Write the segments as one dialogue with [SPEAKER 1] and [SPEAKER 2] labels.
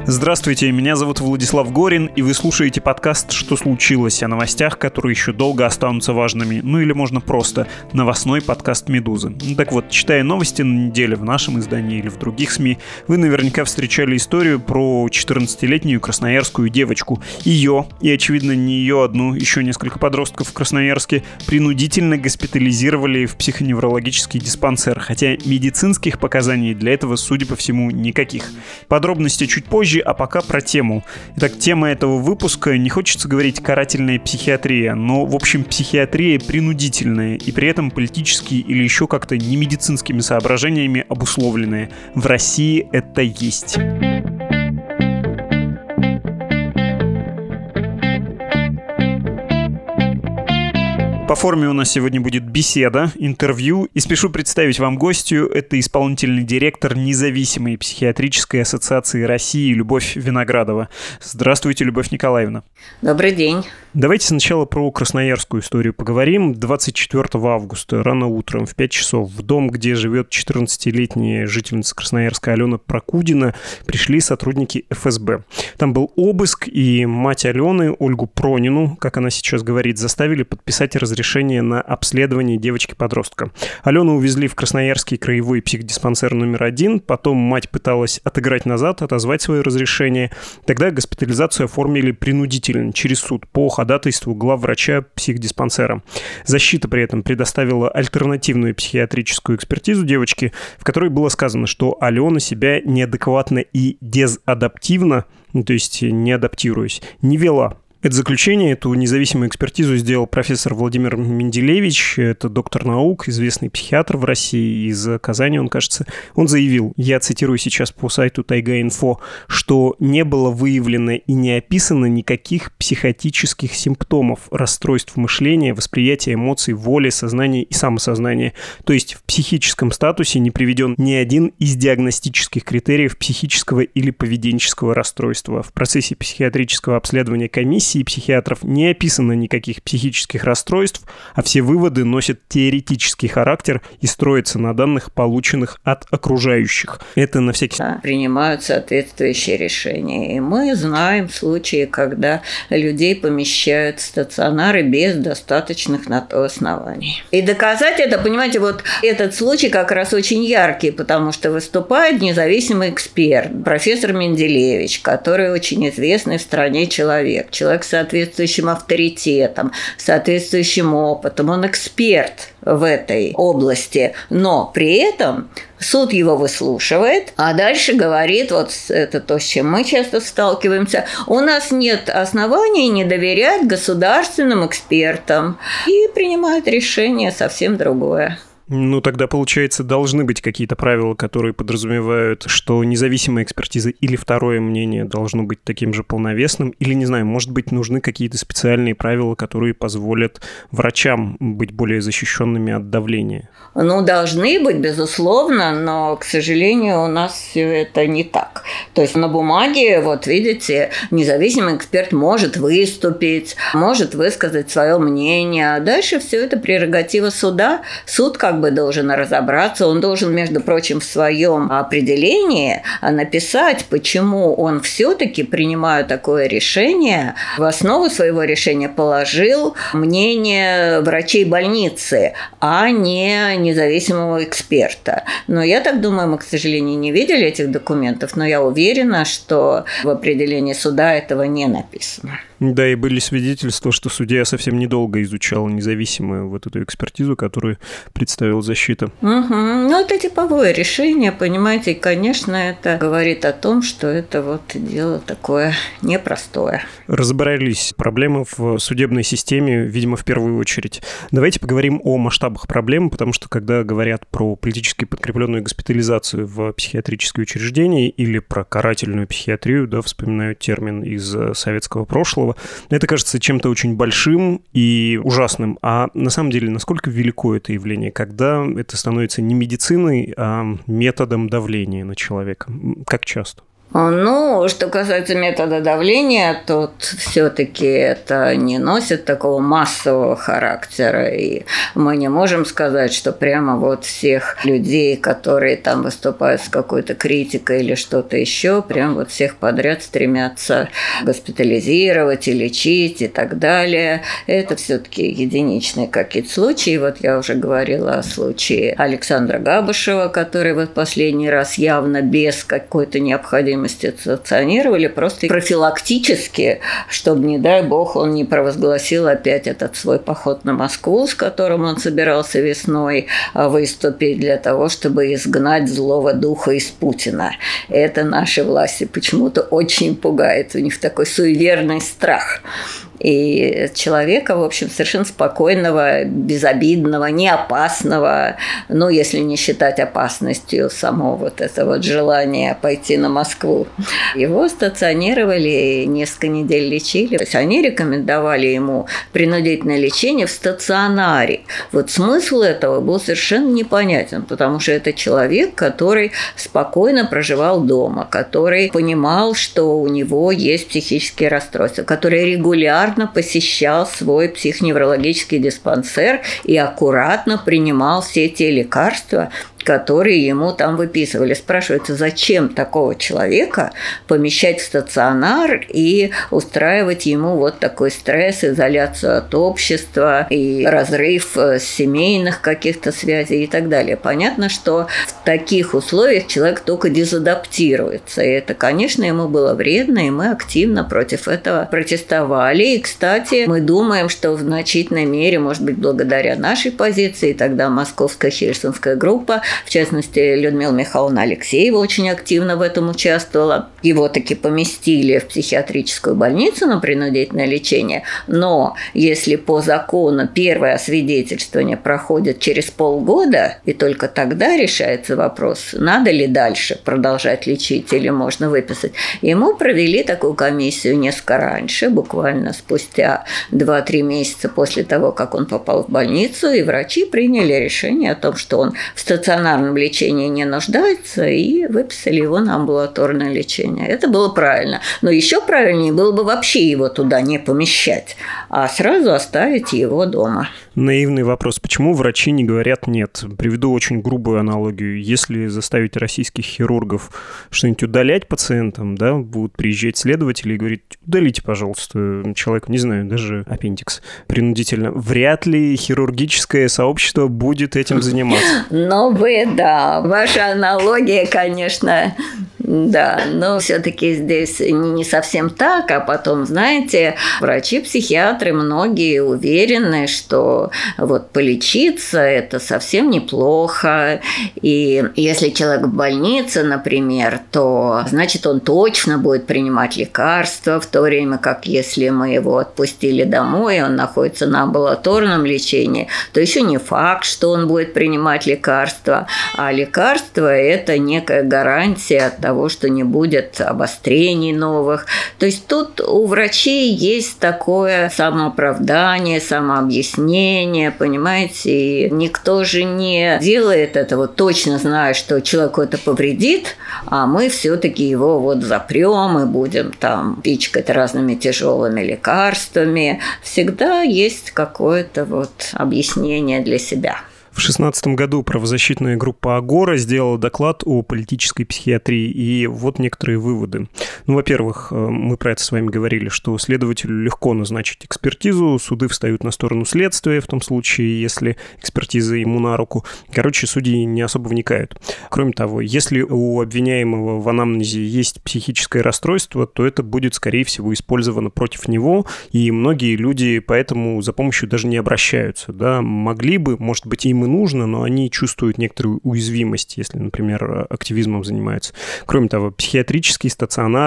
[SPEAKER 1] Здравствуйте, меня зовут Владислав Горин, и вы слушаете подкаст «Что случилось?» о новостях, которые еще долго останутся важными, ну или можно просто новостной подкаст «Медузы». Так вот, читая новости на неделе в нашем издании или в других СМИ, вы наверняка встречали историю про 14-летнюю красноярскую девочку. Ее, и очевидно не ее одну, еще несколько подростков в Красноярске, принудительно госпитализировали в психоневрологический диспансер, хотя медицинских показаний для этого, судя по всему, никаких. Подробности чуть позже, а пока про тему. Итак, тема этого выпуска, не хочется говорить карательная психиатрия, но, в общем, психиатрия принудительная и при этом политически или еще как-то немедицинскими соображениями обусловленная. В России это есть. По форме у нас сегодня будет беседа, интервью, и спешу представить вам гостью. Это исполнительный директор Независимой психиатрической ассоциации России Любовь Виноградова. Здравствуйте, Любовь Николаевна.
[SPEAKER 2] Добрый день.
[SPEAKER 1] Давайте сначала про красноярскую историю поговорим. 24 августа, рано утром, в 5 часов, в дом, где живет 14-летняя жительница Красноярска Алена Прокудина, пришли сотрудники ФСБ. Там был обыск, и мать Алены, Ольгу Пронину, как она сейчас говорит, заставили подписать разрешение на обследование девочки-подростка. Алену увезли в Красноярский краевой психдиспансер номер 1, потом мать пыталась отыграть назад, отозвать свое разрешение. Тогда госпитализацию оформили принудительно, через суд, по ходатайству главврача психдиспансера. Защита при этом предоставила альтернативную психиатрическую экспертизу девочки, в которой было сказано, что Алена себя неадекватно и дезадаптивно, то есть не адаптируясь, не вела. Это заключение, эту независимую экспертизу сделал профессор Владимир Менделевич, это доктор наук, известный психиатр в России, из Казани он, кажется. Он заявил, я цитирую сейчас по сайту Тайга-Инфо, что не было выявлено и не описано никаких психотических симптомов, расстройств мышления, восприятия эмоций, воли, сознания и самосознания. То есть в психическом статусе не приведен ни один из диагностических критериев психического или поведенческого расстройства. В процессе психиатрического обследования комиссии психиатров не описано никаких психических расстройств, а все выводы носят теоретический характер и строятся на данных, полученных от окружающих. Это на всякий случай.
[SPEAKER 2] Принимают соответствующие решения. И мы знаем случаи, когда людей помещают в стационары без достаточных на то оснований. И доказать это, понимаете, вот этот случай как раз очень яркий, потому что выступает независимый эксперт, профессор Менделевич, который очень известный в стране человек с соответствующим авторитетом, соответствующим опытом. Он эксперт в этой области, но при этом суд его выслушивает, а дальше говорит, вот это то, с чем мы часто сталкиваемся, у нас нет оснований не доверять государственным экспертам, и принимает решение совсем другое.
[SPEAKER 1] Ну, тогда, получается, должны быть какие-то правила, которые подразумевают, что независимая экспертиза или второе мнение должно быть таким же полновесным, или, не знаю, может быть, нужны какие-то специальные правила, которые позволят врачам быть более защищенными от давления?
[SPEAKER 2] Ну, должны быть, безусловно, но, к сожалению, у нас все это не так. То есть на бумаге, вот видите, независимый эксперт может выступить, может высказать свое мнение, а дальше все это прерогатива суда. Суд как бы должен разобраться, он должен, между прочим, в своем определении написать, почему он все-таки, принимая такое решение, в основу своего решения положил мнение врачей больницы, а не независимого эксперта. Но я так думаю, мы, к сожалению, не видели этих документов, но я уверена, что в определении суда этого не написано.
[SPEAKER 1] Да, и были свидетельства, что судья совсем недолго изучал независимую вот эту экспертизу, которую представила защита.
[SPEAKER 2] Ну, это типовое решение, понимаете, и, конечно, это говорит о том, что это вот дело такое непростое.
[SPEAKER 1] Разобрались проблемы в судебной системе, видимо, в первую очередь. Давайте поговорим о масштабах проблем, потому что, когда говорят про политически подкрепленную госпитализацию в психиатрические учреждения или про карательную психиатрию, да, вспоминают термин из советского прошлого, это кажется чем-то очень большим и ужасным. А на самом деле, насколько велико это явление, когда это становится не медициной, а методом давления на человека? Как часто?
[SPEAKER 2] Ну, что касается метода давления, то все-таки это не носит такого массового характера, и мы не можем сказать, что прямо вот всех людей, которые там выступают с какой-то критикой или что-то еще, прям вот всех подряд стремятся госпитализировать и лечить и так далее. Это все-таки единичные какие-то случаи. Вот я уже говорила о случае Александра Габышева, который вот последний раз явно без какой-то необходимости стационировали, просто профилактически, чтобы, не дай бог, он не провозгласил опять этот свой поход на Москву, с которым он собирался весной выступить для того, чтобы изгнать злого духа из Путина. Это наши власти почему-то очень пугает. У них такой суеверный страх. И человека, в общем, совершенно спокойного, безобидного, не опасного, ну, если не считать опасностью само вот это вот желание пойти на Москву. Его стационировали, несколько недель лечили. То есть они рекомендовали ему принудительное лечение в стационаре. Вот смысл этого был совершенно непонятен, потому что это человек, который спокойно проживал дома, который понимал, что у него есть психические расстройства, который регулярно посещал свой психоневрологический диспансер и аккуратно принимал все те лекарства, которые ему там выписывали. Спрашивается, зачем такого человека помещать в стационар и устраивать ему вот такой стресс, изоляцию от общества и разрыв семейных каких-то связей и так далее. Понятно, что в таких условиях человек только дезадаптируется. И это, конечно, ему было вредно, и мы активно против этого протестовали. И, кстати, мы думаем, что в значительной мере, может быть, благодаря нашей позиции, тогда Московская Хельсинская группа, в частности, Людмила Михайловна Алексеева очень активно в этом участвовала. Его таки поместили в психиатрическую больницу на принудительное лечение. Но если по закону первое освидетельствование проходит через полгода, и только тогда решается вопрос, надо ли дальше продолжать лечить или можно выписать, ему провели такую комиссию несколько раньше, буквально спустя 2-3 месяца после того, как он попал в больницу, и врачи приняли решение о том, что он в стационарном лечении не нуждается, и выписали его на амбулаторное лечение. Это было правильно. Но еще правильнее было бы вообще его туда не помещать, а сразу оставить его дома.
[SPEAKER 1] Наивный вопрос. Почему врачи не говорят «нет»? Приведу очень грубую аналогию. Если заставить российских хирургов что-нибудь удалять пациентам, да, будут приезжать следователи и говорить: удалите, пожалуйста, человеку, не знаю, даже аппендикс принудительно. Вряд ли хирургическое сообщество будет этим заниматься.
[SPEAKER 2] Да, ваша аналогия, конечно, да, но все-таки здесь не совсем так, а потом, знаете, врачи-психиатры многие уверены, что вот полечиться – это совсем неплохо, и если человек в больнице, например, то значит он точно будет принимать лекарства, в то время как если мы его отпустили домой, он находится на амбулаторном лечении, то еще не факт, что он будет принимать лекарства, а лекарства – это некая гарантия от того, что не будет обострений новых. То есть тут у врачей есть такое самооправдание, самообъяснение, понимаете, и никто же не делает этого, точно зная, что человеку это повредит, а мы все-таки его вот запрем и будем там пичкать разными тяжелыми лекарствами. Всегда есть какое-то вот объяснение для себя.
[SPEAKER 1] В 2016 году правозащитная группа «Агора» сделала доклад о политической психиатрии, и вот некоторые выводы. Ну, во-первых, мы про это с вами говорили, что следователю легко назначить экспертизу, суды встают на сторону следствия в том случае, если экспертиза ему на руку. Короче, судьи не особо вникают. Кроме того, если у обвиняемого в анамнезе есть психическое расстройство, то это будет, скорее всего, использовано против него, и многие люди поэтому за помощью даже не обращаются. Да? Могли бы, может быть, им и нужно, но они чувствуют некоторую уязвимость, если, например, активизмом занимаются. Кроме того, психиатрические стационары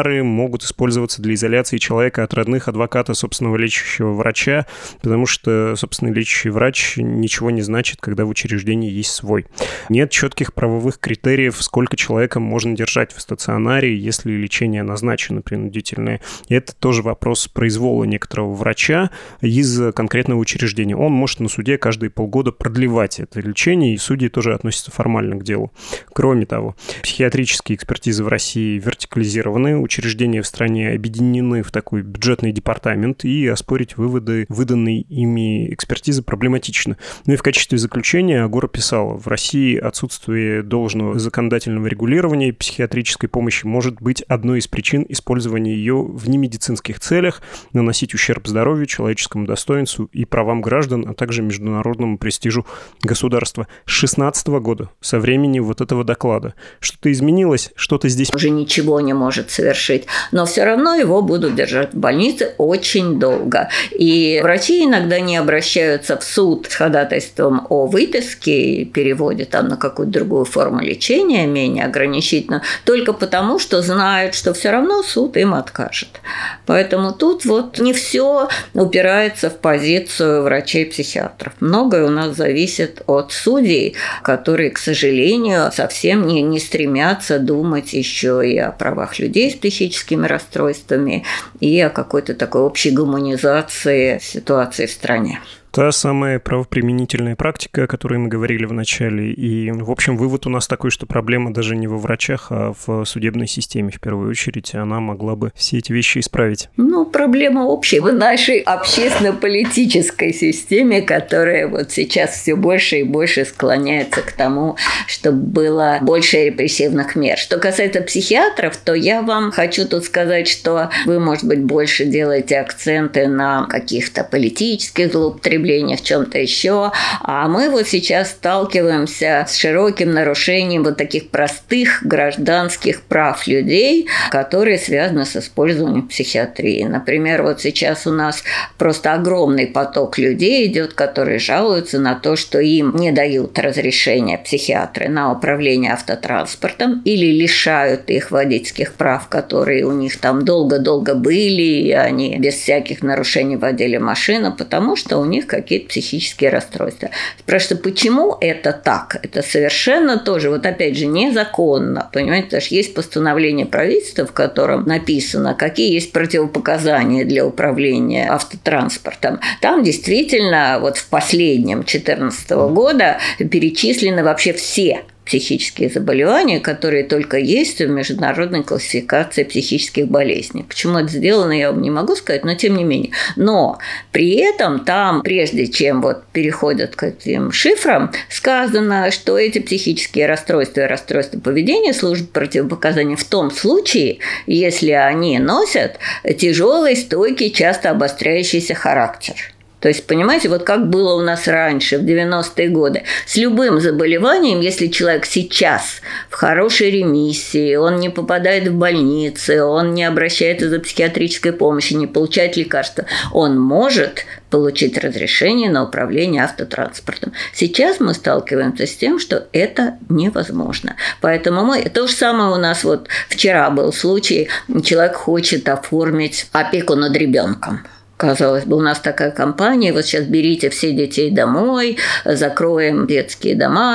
[SPEAKER 1] стационары могут использоваться для изоляции человека от родных, адвоката, собственного лечащего врача, потому что собственный лечащий врач ничего не значит, когда в учреждении есть свой. Нет четких правовых критериев, сколько человека можно держать в стационаре, если лечение назначено принудительное. И это тоже вопрос произвола некоторого врача из конкретного учреждения. Он может на суде каждые полгода продлевать это лечение, и судьи тоже относятся формально к делу. Кроме того, психиатрические экспертизы в России вертикализированы, учреждения в стране объединены в такой бюджетный департамент, и оспорить выводы выданной ими экспертизы проблематично. Ну и в качестве заключения Агора писала: в России отсутствие должного законодательного регулирования психиатрической помощи может быть одной из причин использования ее в немедицинских целях, наносить ущерб здоровью, человеческому достоинству и правам граждан, а также международному престижу государства. С 2016 года, со времени вот этого доклада, что-то изменилось, что-то здесь
[SPEAKER 2] уже ничего не может совершить, но все равно его будут держать в больнице очень долго. И врачи иногда не обращаются в суд с ходатайством о выписке и переводе там на какую-то другую форму лечения, менее ограничительную, только потому, что знают, что все равно суд им откажет. Поэтому тут вот не все упирается в позицию врачей-психиатров. Многое у нас зависит от судей, которые, к сожалению, совсем не стремятся думать еще и о правах людей с психическими расстройствами, и о какой-то такой общей гуманизации ситуации в стране.
[SPEAKER 1] Та самая правоприменительная практика, о которой мы говорили в начале. И, в общем, вывод у нас такой, что проблема даже не во врачах, а в судебной системе в первую очередь. Она могла бы все эти вещи исправить.
[SPEAKER 2] Проблема общая в нашей общественно-политической системе, которая вот сейчас все больше и больше склоняется к тому, чтобы было больше репрессивных мер. Что касается психиатров, то я вам хочу тут сказать, что вы, может быть, больше делаете акценты на каких-то политических злоупотреблениях, в чем-то еще. А мы вот сейчас сталкиваемся с широким нарушением вот таких простых гражданских прав людей, которые связаны с использованием психиатрии. Например, вот сейчас у нас просто огромный поток людей идет, которые жалуются на то, что им не дают разрешения психиатры на управление автотранспортом или лишают их водительских прав, которые у них там долго-долго были, и они без всяких нарушений водили машину, потому что у них какие-то психические расстройства. Спрашиваю, почему это так? Это совершенно тоже, вот опять же, незаконно. Понимаете, потому что есть постановление правительства, в котором написано, какие есть противопоказания для управления автотранспортом. Там действительно вот в последнем 2014 года перечислены вообще все психические заболевания, которые только есть в международной классификации психических болезней. Почему это сделано, я вам не могу сказать, но тем не менее. Но при этом там, прежде чем вот переходят к этим шифрам, сказано, что эти психические расстройства и расстройства поведения служат противопоказанием в том случае, если они носят тяжелый, стойкий, часто обостряющийся характер. То есть, понимаете, вот как было у нас раньше, в 90-е годы, с любым заболеванием, если человек сейчас в хорошей ремиссии, он не попадает в больницы, он не обращается за психиатрической помощью, не получает лекарства, он может получить разрешение на управление автотранспортом. Сейчас мы сталкиваемся с тем, что это невозможно. Поэтому то же самое у нас вот вчера был случай, человек хочет оформить опеку над ребенком. Казалось бы, у нас такая компания, вот сейчас берите все детей домой, закроем детские дома.